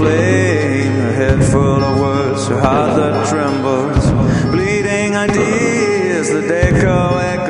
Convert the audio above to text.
flame, a head full of words, a heart that trembles, bleeding ideas that echo